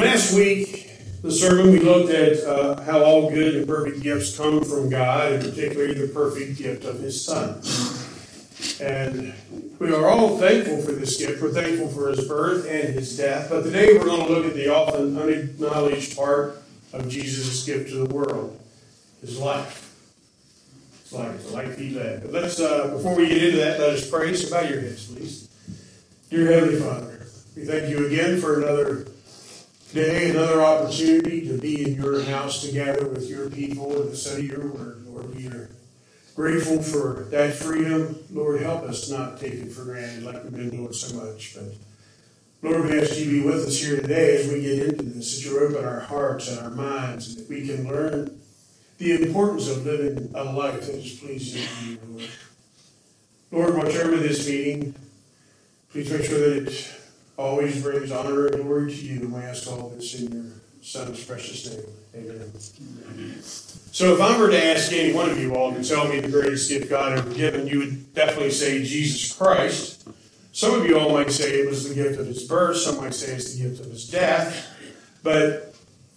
Last week, the sermon, we looked at how all good and perfect gifts come from God, and particularly the perfect gift of His Son. And we are all thankful for this gift. We're thankful for His birth and His death. But today we're going to look at the often unacknowledged part of Jesus' gift to the world, His life. It's a life He led. But let's, before we get into that, let us pray. So bow your heads, please. Dear Heavenly Father, we thank you again for another day, another opportunity to be in your house together with your people and to study your word. Lord, we are grateful for that freedom. Lord, help us not take it for granted like we've been doing so much. But Lord, we ask you to be with us here today as we get into this, that you open our hearts and our minds, and that we can learn the importance of living a life that is pleasing to you, Lord. Lord, watch over this meeting. Please make sure that it always brings honor and glory to you. And we ask all this in your Son's precious name. Amen. So if I were to ask any one of you all to tell me the greatest gift God ever given, you would definitely say Jesus Christ. Some of you all might say it was the gift of His birth. Some might say it's the gift of His death. But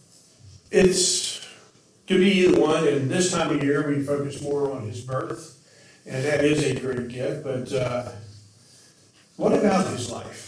could be either one. And this time of year, we focus more on His birth. And that is a great gift. But what about His life?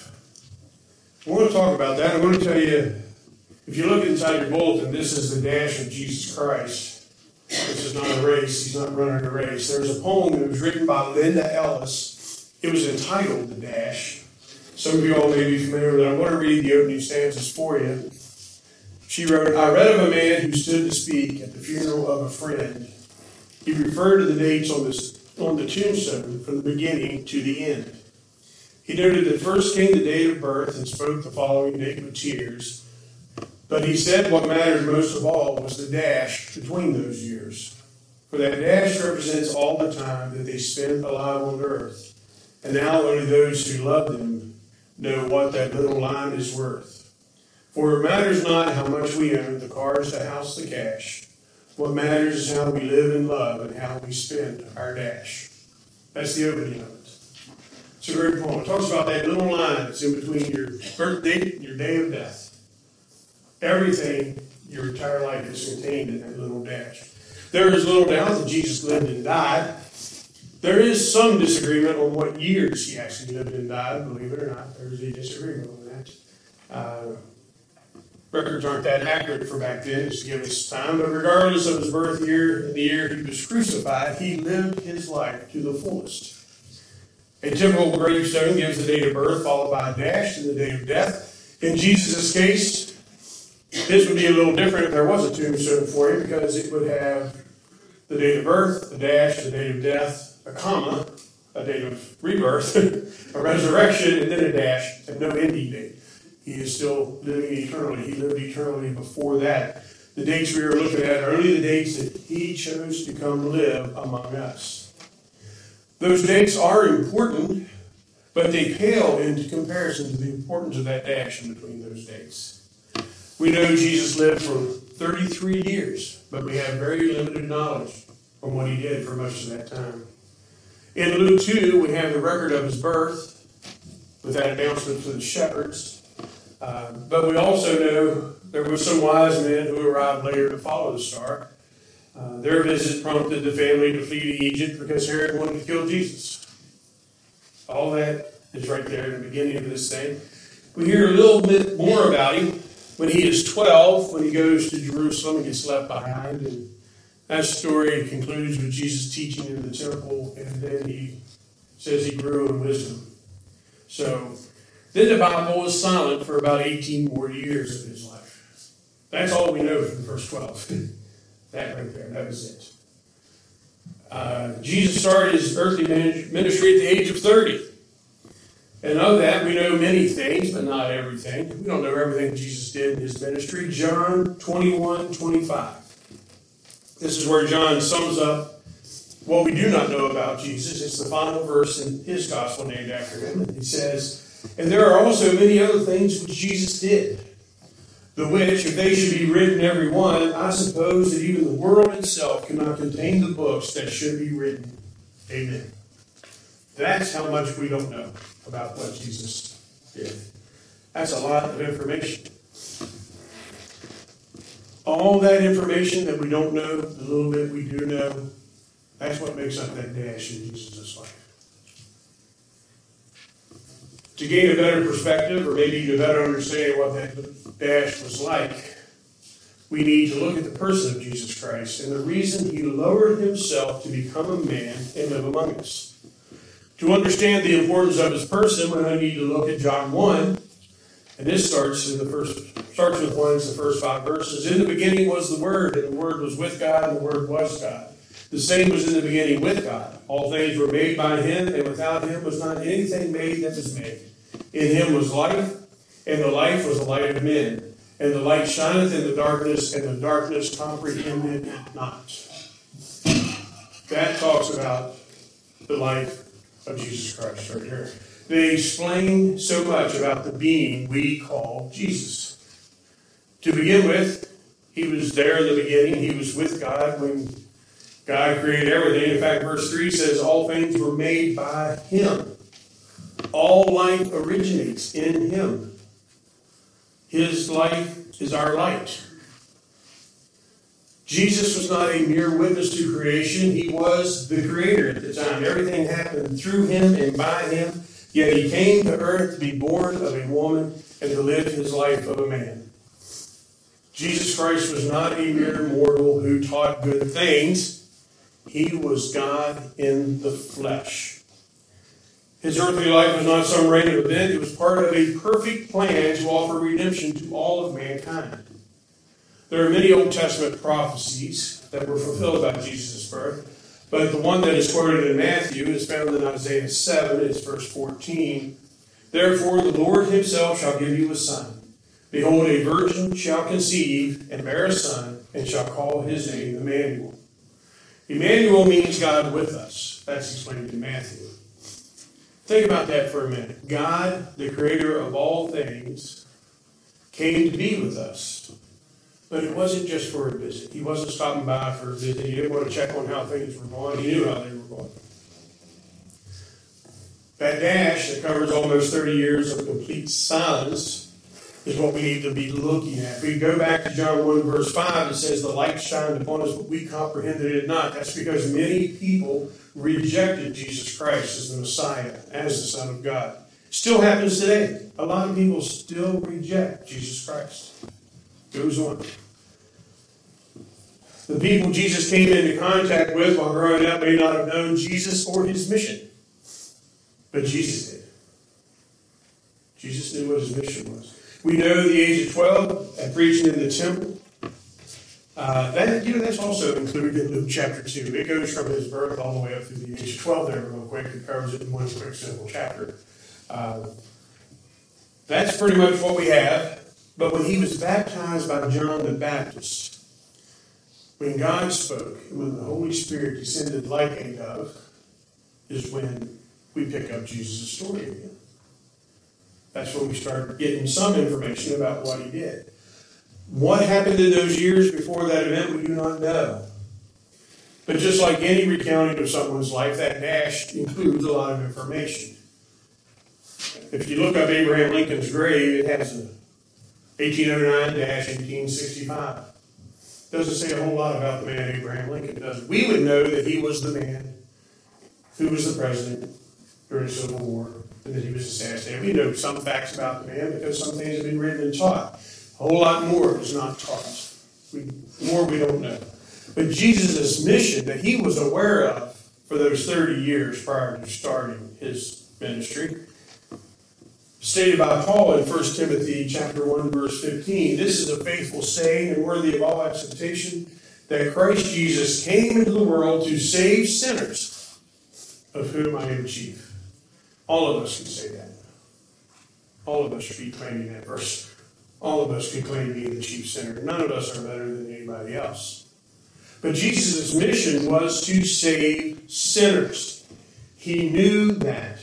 I want to talk about that. I want to tell you, if you look inside your bulletin, this is the dash of Jesus Christ. This is not a race. He's not running a race. There's a poem that was written by Linda Ellis. It was entitled The Dash. Some of you all may be familiar with it. I want to read the opening stanzas for you. She wrote, I read of a man who stood to speak at the funeral of a friend. He referred to the dates on the tombstone from the beginning to the end. He noted that first came the date of birth and spoke the following date with tears. But he said what mattered most of all was the dash between those years. For that dash represents all the time that they spent alive on earth. And now only those who love them know what that little line is worth. For it matters not how much we own, the cars, the house, the cash. What matters is how we live and love and how we spend our dash. That's the opening of it. It's a great poem. It talks about that little line that's in between your birth date and your day of death. Everything, your entire life is contained in that little dash. There is little doubt that Jesus lived and died. There is some disagreement on what years He actually lived and died, believe it or not. There's a disagreement on that. Records aren't that accurate for back then, just to give us time. But regardless of His birth year and the year He was crucified, He lived His life to the fullest. A typical gravestone gives the date of birth, followed by a dash and the date of death. In Jesus' case, this would be a little different if there was a tombstone for Him, because it would have the date of birth, the dash, the date of death, a comma, a date of rebirth, a resurrection, and then a dash, and no ending date. He is still living eternally. He lived eternally before that. The dates we are looking at are only the dates that He chose to come live among us. Those dates are important, but they pale into comparison to the importance of that dash in between those dates. We know Jesus lived for 33 years, but we have very limited knowledge on what He did for most of that time. In Luke 2, we have the record of His birth with that announcement to the shepherds. But we also know there were some wise men who arrived later to follow the star. Their visit prompted the family to flee to Egypt because Herod wanted to kill Jesus. All that is right there in the beginning of this thing. We hear a little bit more about Him when He is 12, when He goes to Jerusalem and gets left behind. And that story concludes with Jesus teaching in the temple, and then He says He grew in wisdom. So then the Bible was silent for about 18 more years of His life. That's all we know from the first 12. That right there, that was it. Jesus started His earthly ministry at the age of 30. And of that, we know many things, but not everything. We don't know everything Jesus did in His ministry. John 21:25. This is where John sums up what we do not know about Jesus. It's the final verse in his gospel named after Him. And he says, and there are also many other things which Jesus did, the which, if they should be written every one, I suppose that even the world itself cannot contain the books that should be written. Amen. That's how much we don't know about what Jesus did. That's a lot of information. All that information that we don't know, the little bit we do know, that's what makes up that dash in Jesus' life. To gain a better perspective, or maybe a better understanding of what that dash was like, we need to look at the person of Jesus Christ and the reason he lowered himself to become a man and live among us. To understand the importance of his person, we need to look at John 1, and this starts with one of the first 5 verses. In the beginning was the Word, and the Word was with God, and the Word was God. The same was in the beginning with God. All things were made by him, and without him was not anything made that was made. In him was life, and the life was the light of men. And the light shineth in the darkness, and the darkness comprehended it not. That talks about the life of Jesus Christ right here. They explain so much about the being we call Jesus. To begin with, he was there in the beginning. He was with God when God created everything. In fact, verse 3 says, all things were made by him. All life originates in him. His life is our light. Jesus was not a mere witness to creation. He was the creator at the time. Everything happened through him and by him. Yet he came to earth to be born of a woman and to live his life of a man. Jesus Christ was not a mere mortal who taught good things. He was God in the flesh. His earthly life was not some random event. It was part of a perfect plan to offer redemption to all of mankind. There are many Old Testament prophecies that were fulfilled by Jesus' birth, but the one that is quoted in Matthew is found in Isaiah 7. It's verse 14. Therefore the Lord himself shall give you a son. Behold, a virgin shall conceive and bear a son, and shall call his name Emmanuel. Emmanuel means God with us. That's explained in Matthew. Think about that for a minute. God, the creator of all things, came to be with us. But it wasn't just for a visit. He wasn't stopping by for a visit. He didn't want to check on how things were going. He knew how they were going. That dash that covers almost 30 years of complete silence is what we need to be looking at. If we go back to John 1 verse 5, it says, the light shined upon us, but we comprehended it not. That's because many people rejected Jesus Christ as the Messiah, as the Son of God. Still happens today. A lot of people still reject Jesus Christ. Goes on. The people Jesus came into contact with while growing up may not have known Jesus or his mission. But Jesus did. Jesus knew what his mission was. We know the age of 12 and preaching in the temple. That's also included in Luke chapter 2. It goes from his birth all the way up through the age of 12 there real quick. It covers it in one quick, simple chapter. That's pretty much what we have. But when he was baptized by John the Baptist, when God spoke, and when the Holy Spirit descended like a dove, is when we pick up Jesus' story again. That's when we start getting some information about what he did. What happened in those years before that event, we do not know. But just like any recounting of someone's life, that dash includes a lot of information. If you look up Abraham Lincoln's grave, it has a 1809-1865. Doesn't say a whole lot about the man Abraham Lincoln, does it? We would know that he was the man who was the president during the Civil War and that he was assassinated. We know some facts about the man because some things have been written and taught. A whole lot more is not taught. More we don't know. But Jesus' mission that he was aware of for those 30 years prior to starting his ministry, stated by Paul in 1 Timothy chapter 1, verse 15, this is a faithful saying and worthy of all acceptation, that Christ Jesus came into the world to save sinners, of whom I am chief. All of us can say that. All of us should be claiming that verse. All of us can claim being the chief sinner. None of us are better than anybody else. But Jesus' mission was to save sinners. He knew that.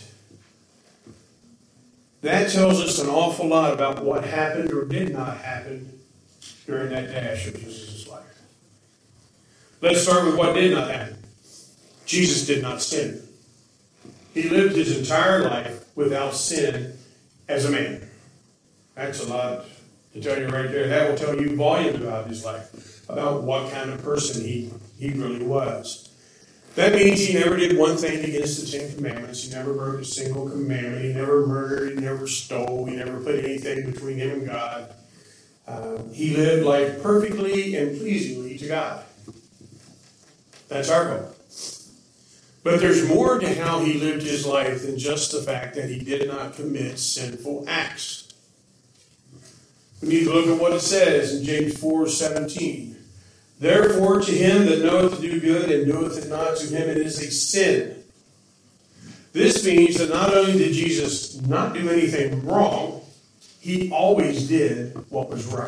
That tells us an awful lot about what happened or did not happen during that dash of Jesus' life. Let's start with what did not happen. Jesus did not sin. He lived his entire life without sin as a man. That's a lot To tell you right there, that will tell you volumes about his life, about what kind of person he really was. That means he never did one thing against the Ten Commandments. He never broke a single commandment. He never murdered. He never stole. He never put anything between him and God. He lived life perfectly and pleasingly to God. That's our goal. But there's more to how he lived his life than just the fact that he did not commit sinful acts. We need to look at what it says in James 4:17. Therefore, to him that knoweth to do good and doeth it not, to him it is a sin. This means that not only did Jesus not do anything wrong, he always did what was right.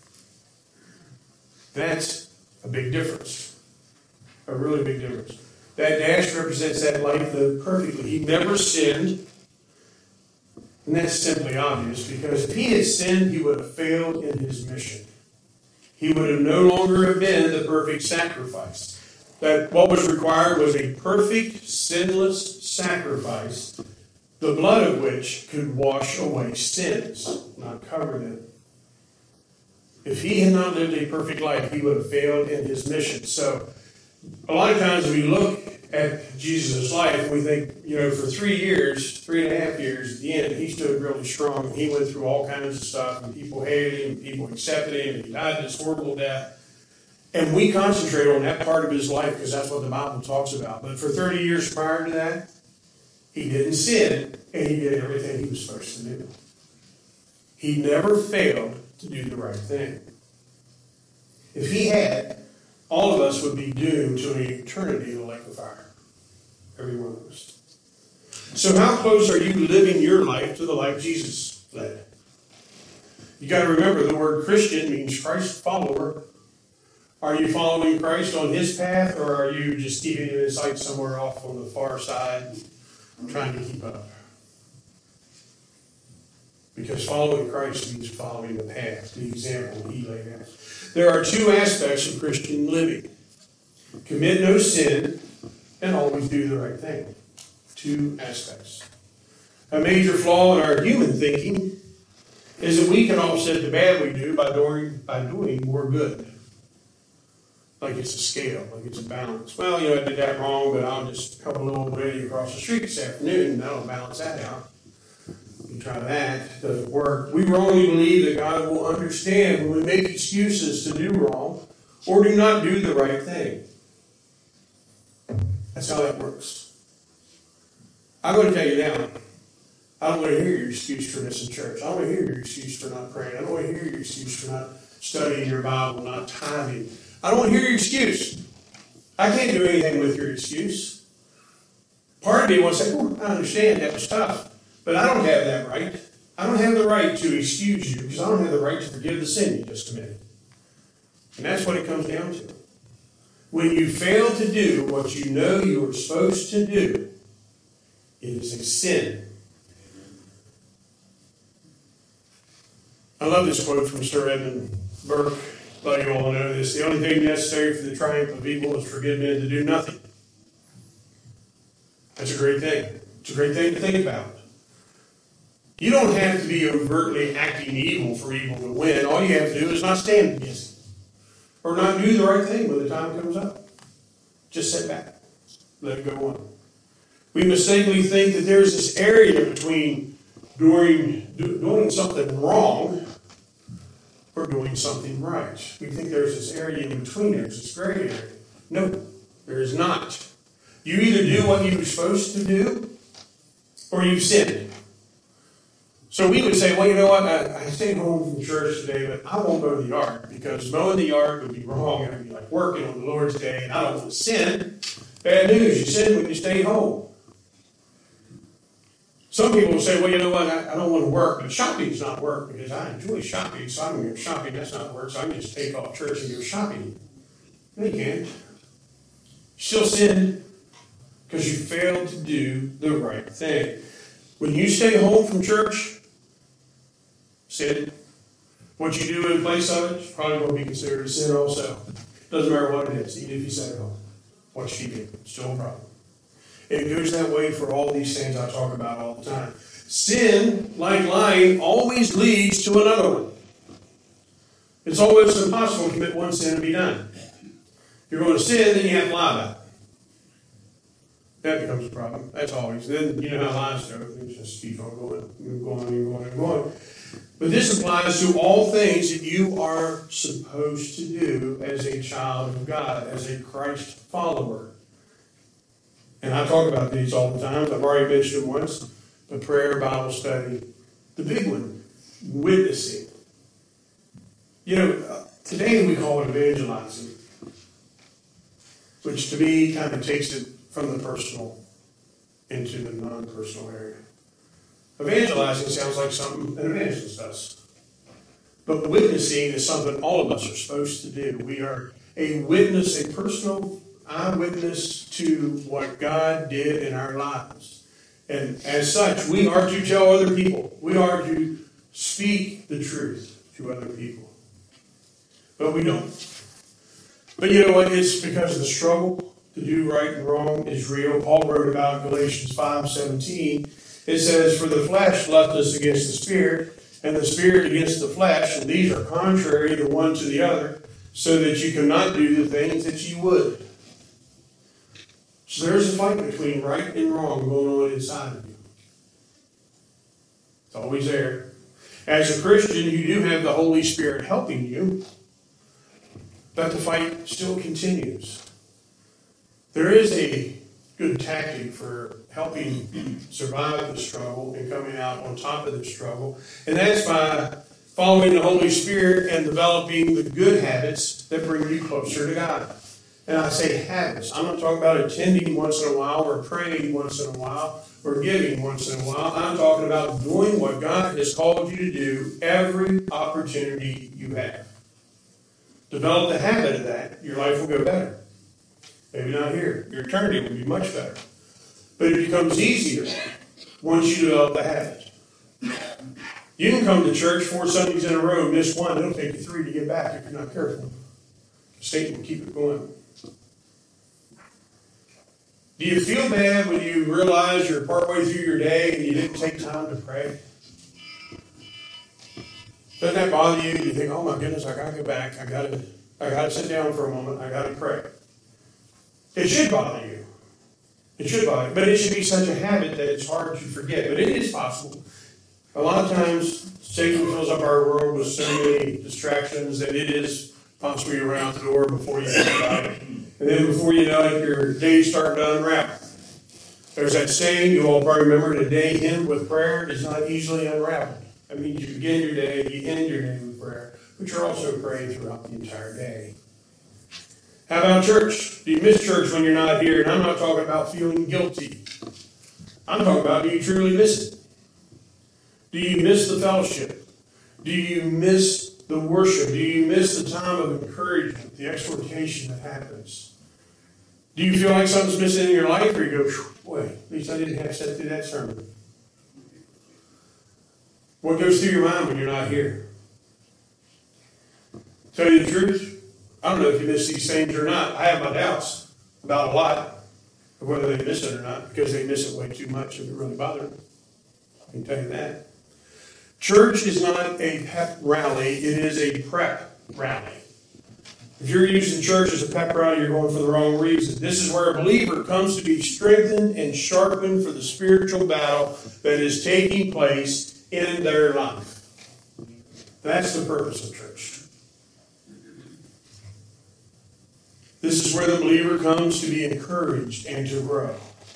That's a big difference. A really big difference. That dash represents that life lived perfectly. He never sinned. And that's simply obvious, because if he had sinned, he would have failed in his mission. He would have no longer have been the perfect sacrifice. That what was required was a perfect, sinless sacrifice, the blood of which could wash away sins, not cover them. If he had not lived a perfect life, he would have failed in his mission. So, a lot of times we look at Jesus' life and we think, for 3.5 years, at the end, he stood really strong. He went through all kinds of stuff, and people hated him, people accepted him, and he died this horrible death. And we concentrate on that part of his life because that's what the Bible talks about. But for 30 years prior to that, he didn't sin, and he did everything he was supposed to do. He never failed to do the right thing. If he had, all of us would be doomed to an eternity in the lake of fire. Every one of us. So how close are you living your life to the life Jesus led? You got to remember, the word Christian means Christ follower. Are you following Christ on his path, or are you just keeping him in sight somewhere off on the far side, trying to keep up? Because following Christ means following the path, the example he laid out. There are two aspects of Christian living. Commit no sin and always do the right thing. Two aspects. A major flaw in our human thinking is that we can offset the bad we do by doing more good. Like it's a scale, like it's a balance. Well, I did that wrong, but I'll just help a little old lady across the street this afternoon, and that'll balance that out. You try that, it doesn't work. We wrongly believe that God will understand when we make excuses to do wrong or do not do the right thing. That's how that works. I'm going to tell you now, I don't want to hear your excuse for missing church. I don't want to hear your excuse for not praying. I don't want to hear your excuse for not studying your Bible, not tithing. I don't want to hear your excuse. I can't do anything with your excuse. Part of me wants to say, I understand that was tough, but I don't have that right. I don't have the right to excuse you because I don't have the right to forgive the sin you just committed. And that's what it comes down to. When you fail to do what you know you are supposed to do, it is a sin. I love this quote from Sir Edmund Burke. Well, you all know this. The only thing necessary for the triumph of evil is for good men to do nothing. That's a great thing. It's a great thing to think about. You don't have to be overtly acting evil for evil to win. All you have to do is not stand against it. Or not do the right thing when the time comes up. Just sit back. Let it go on. We mistakenly think that there's this area between doing something wrong or doing something right. We think there's this area in between. There's this gray area. No, there is not. You either do what you were supposed to do or you sinned. So we would say, well, you know what? I stayed home from church today, but I won't go to the yard because mowing the yard would be wrong. It would be like working on the Lord's day, and I don't want to sin. Bad news, you sin when you stay home. Some people will say, well, you know what? I don't want to work, but shopping's not work because I enjoy shopping, so I'm going to go shopping. That's not work, so I can just take off church and go shopping. No, you can't. You still sin because you failed to do the right thing. When you stay home from church, sin. What you do in place of it is probably going to be considered a sin also. Doesn't matter what it is, even if you stay home. Watch TV, still a problem. It goes that way for all these things I talk about all the time. Sin, like lying, always leads to another one. It's almost impossible to commit one sin and be done. If you're going to sin, then you have to lie about it. That becomes a problem. That's always. Then you know how lies go. Things just keep on going and going and going and going. But this applies to all things that you are supposed to do as a child of God, as a Christ follower. And I talk about these all the time. I've already mentioned them once. The prayer, Bible study. The big one, witnessing. You know, today we call it evangelizing, which to me kind of takes it from the personal into the non-personal area. Evangelizing sounds like something an evangelist does. But witnessing is something all of us are supposed to do. We are a witness, a personal eyewitness to what God did in our lives. And as such, we are to tell other people. We are to speak the truth to other people. But we don't. But you know what? It's because the struggle to do right and wrong is real. Paul wrote about Galatians 5:17. It says, "For the flesh lusts against the spirit, and the spirit against the flesh, and these are contrary the one to the other, so that you cannot do the things that you would." So there's a fight between right and wrong going on inside of you. It's always there. As a Christian, you do have the Holy Spirit helping you, but the fight still continues. There is a good tactic for helping survive the struggle and coming out on top of the struggle, and that's by following the Holy Spirit and developing the good habits that bring you closer to God. And I say habits. I'm not talking about attending once in a while or praying once in a while or giving once in a while. I'm talking about doing what God has called you to do every opportunity you have. Develop the habit of that. Your life will go better. Maybe not here. Your eternity will be much better. But it becomes easier once you develop the habit. You can come to church 4 Sundays in a row, miss one. It'll take you 3 to get back if you're not careful. Satan will keep it going. Do you feel bad when you realize you're partway through your day and you didn't take time to pray? Doesn't that bother you? You think, oh my goodness, I gotta go back. I gotta sit down for a moment. I gotta pray. It should bother you. It should bother you. But it should be such a habit that it's hard to forget. But it is possible. A lot of times, Satan fills up our world with so many distractions that it is possibly around the door before you think about it. And then before you know it, your day's starting to unravel. There's that saying, you all probably remember, the day end with prayer is not easily unraveled. That means you begin your day, you end your day with prayer, but you're also praying throughout the entire day. How about church? Do you miss church when you're not here? And I'm not talking about feeling guilty. I'm talking about, do you truly miss it? Do you miss the fellowship? Do you miss the worship? Do you miss the time of encouragement, the exhortation that happens? Do you feel like something's missing in your life, or you go, boy, at least I didn't have to sit through that sermon? What goes through your mind when you're not here? Tell you the truth, I don't know if you miss these things or not. I have my doubts about a lot of whether they miss it or not, because they miss it way too much if it really bothers them. I can tell you that. Church is not a pep rally, it is a prep rally. If you're using church as a pep rally, you're going for the wrong reason. This is where a believer comes to be strengthened and sharpened for the spiritual battle that is taking place in their life. That's the purpose of church. This is where the believer comes to be encouraged and to grow.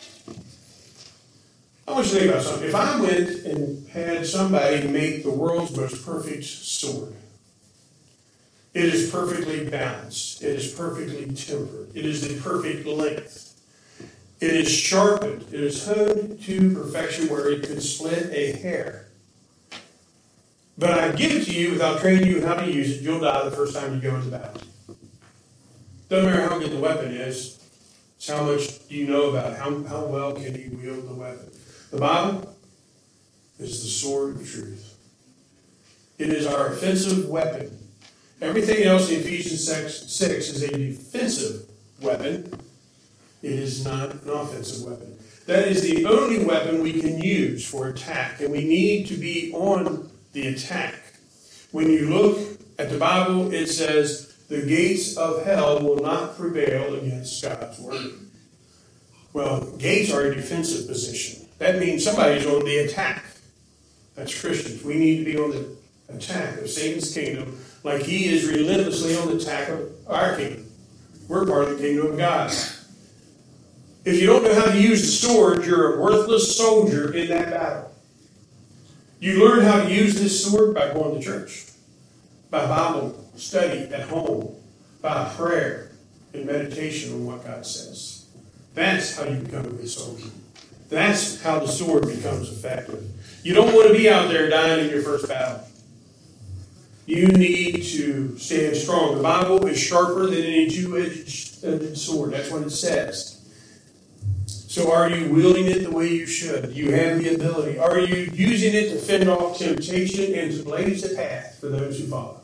I want you to think about something. If I went and had somebody make the world's most perfect sword, it is perfectly balanced. It is perfectly tempered. It is the perfect length. It is sharpened. It is honed to perfection where it could split a hair. But I give it to you without training you how to use it. You'll die the first time you go into battle. Doesn't matter how good the weapon is. It's how much do you know about it. How well can you wield the weapon. The Bible is the sword of truth. It is our offensive weapon. Everything else in Ephesians 6 is a defensive weapon. It is not an offensive weapon. That is the only weapon we can use for attack, and we need to be on the attack. When you look At the Bible, it says, the gates of hell will not prevail against God's word. Well, gates are a defensive position. That means somebody's on the attack. That's Christians. We need to be on the attack of Satan's kingdom like he is relentlessly on the attack of our kingdom. We're part of the kingdom of God. If you don't know how to use the sword, you're a worthless soldier in that battle. You learn how to use this sword by going to church, by Bible study at home, by prayer and meditation on what God says. That's how you become a good soldier. That's how the sword becomes effective. You don't want to be out there dying in your first battle. You need to stand strong. The Bible is sharper than any two-edged sword. That's what it says. So are you wielding it the way you should? Do you have the ability? Are you using it to fend off temptation and to blaze the path for those who follow?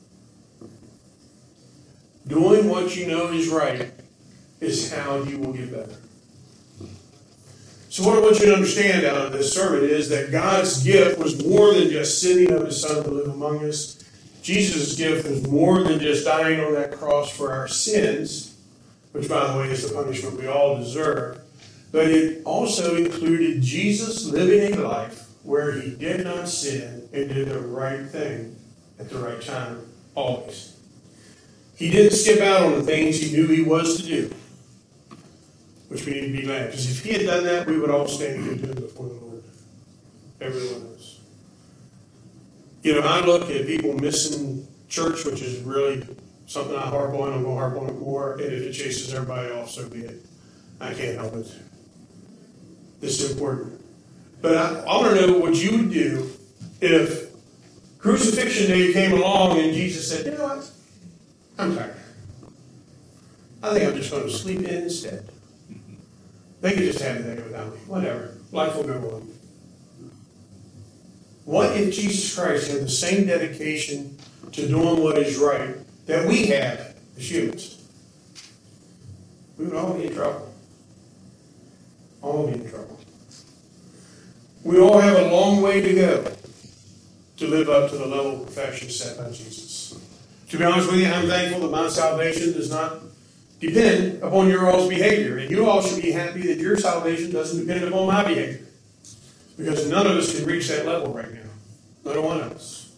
Doing what you know is right is how you will get better. So what I want you to understand out of this sermon is that God's gift was more than just sending of His Son to live among us. Jesus' gift was more than just dying on that cross for our sins, which, by the way, is the punishment we all deserve. But it also included Jesus living a life where He did not sin and did the right thing at the right time, always. He didn't skip out on the things He knew He was to do, which we need to be glad. Because if He had done that, we would all stand condemned before the Lord. Every one of us. You know, I look at people missing church, which is really something I harp on. I'm going to harp on it more. And if it chases everybody off, so be it. I can't help it. This is important. But I want to know what you would do if crucifixion day came along and Jesus said, you know what? I'm tired. I think I'm just going to sleep in instead. They could just have the day without me. Whatever. Life will go on. What if Jesus Christ had the same dedication to doing what is right that we have as humans? We would all be in trouble. All be in trouble. We all have a long way to go to live up to the level of perfection set by Jesus. To be honest with you, I'm thankful that my salvation does not depend upon your all's behavior. And you all should be happy that your salvation doesn't depend upon my behavior. Because none of us can reach that level right now. Not one of us.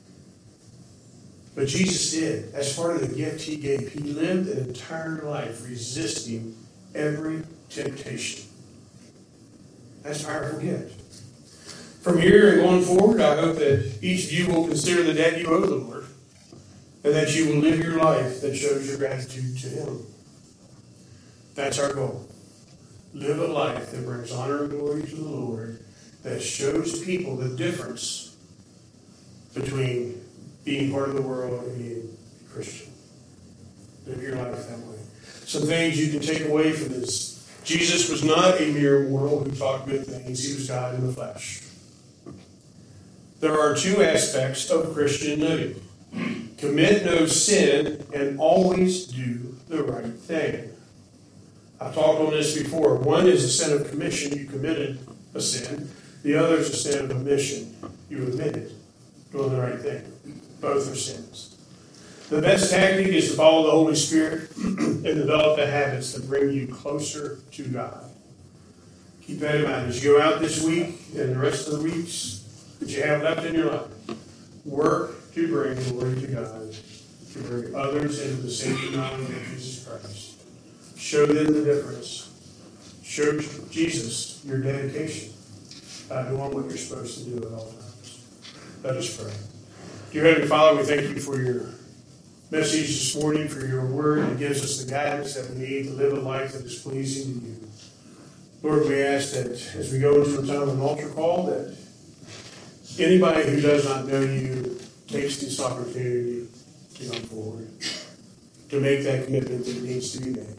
But Jesus did. As part of the gift He gave, He lived an entire life resisting every temptation. That's a powerful gift. From here and going forward, I hope that each of you will consider the debt you owe the Lord, and that you will live your life that shows your gratitude to Him. That's our goal. Live a life that brings honor and glory to the Lord, that shows people the difference between being part of the world and being a Christian. Live your life that way. Some things you can take away from this. Jesus was not a mere mortal who taught good things. He was God in the flesh. There are two aspects of Christian living. Commit no sin and always do the right thing. I've talked on this before. One is a sin of commission. You committed a sin. The other is a sin of omission. You admitted doing the right thing. Both are sins. The best tactic is to follow the Holy Spirit and develop the habits that bring you closer to God. Keep that in mind. As you go out this week and the rest of the weeks that you have left in your life, work to bring glory to God, to bring others into the saving knowledge of Jesus Christ. Show them the difference. Show Jesus your dedication by doing what you're supposed to do at all times. Let us pray. Dear Heavenly Father, we thank you for your message this morning, for your word that gives us the guidance that we need to live a life that is pleasing to you. Lord, we ask that as we go into a time of an altar call, that anybody who does not know you takes this opportunity to come forward, to make that commitment that needs to be made.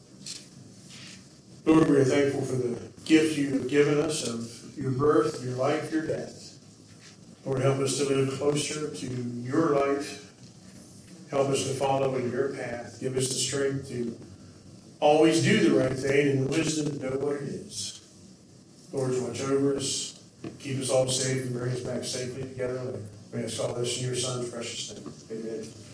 Lord, we are thankful for the gift you have given us of your birth, your life, your death. Lord, help us to live closer to your life. Help us to follow in your path. Give us the strength to always do the right thing and the wisdom to know what it is. Lord, watch over us. Keep us all safe and bring us back safely together later. We ask all this in your Son's precious name. Amen.